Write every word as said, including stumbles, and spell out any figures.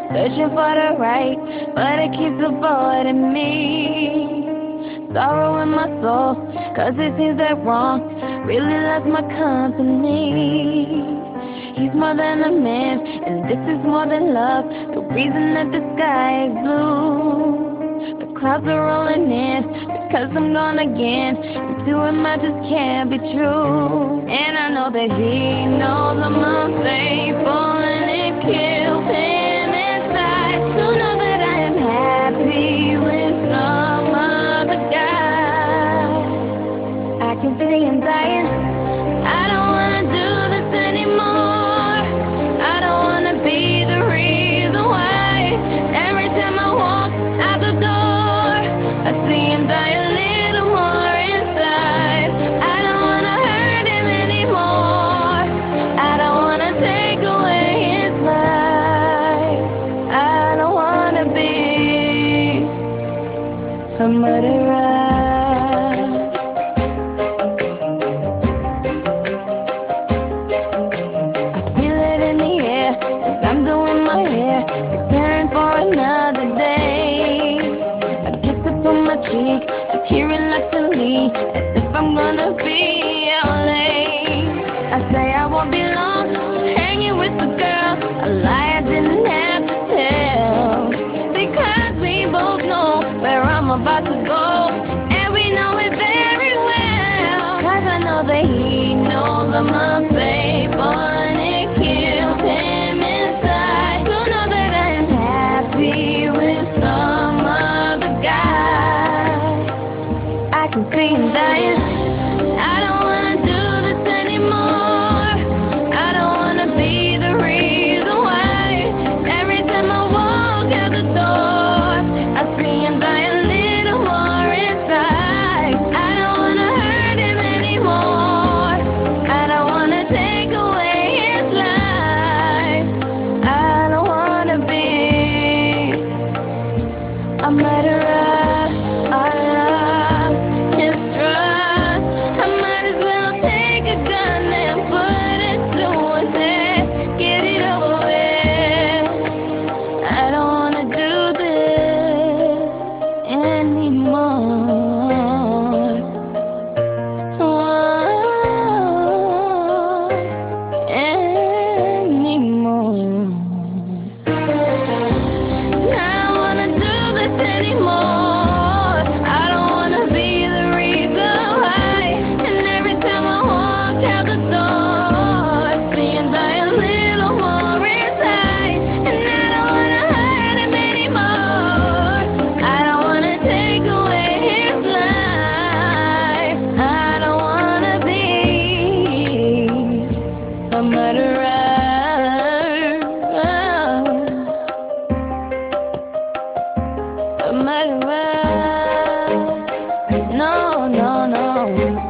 searching for the right, but it keeps avoiding me. Sorrow in my soul, cause it seems that wrong really loves my company. He's more than a man, and this is more than love. The reason that the sky is blue, the clouds are rolling in, because I'm gone again, and to him I just can't be true. And I know that he knows I'm unfaithful, and it kills him inside to know that I am happy with some other guy. I can see him dying. I don't wanna do this anymore. I don't wanna be the reason why every time I walk out the door I see him die a little more inside. I don't wanna hurt him anymore. I don't wanna take away his life. I don't wanna be a murderer. I'm doing my hair, preparing for another day. I kiss up on my cheek, just hear reluctantly, as if I'm gonna be out late. I say I won't be long, hanging with the girl, a lie I didn't have to tell. Because we both know where I'm about to go, and we know it very well. Cause I know that he knows I'm unfaithful, and it kills him inside to know that I'm happy with some other guy. I can see him dying. I don't wanna do this anymore. I don't wanna be the reason why every time I walk out the door I see him die a little more inside. I don't wanna hurt him anymore. I don't wanna take away his life. I don't wanna be a murderer. I love his trust. I might as well take a gun and put it to his head. Get it over with. I don't wanna do this anymore. Oh, anymore. I don't wanna do this anymore. I don't wanna be the reason why. And every time I walk out the door I see him die a little more inside. And I don't wanna hurt him anymore. I don't wanna take away his life. I don't wanna be a murderer. A murderer. No, no, no.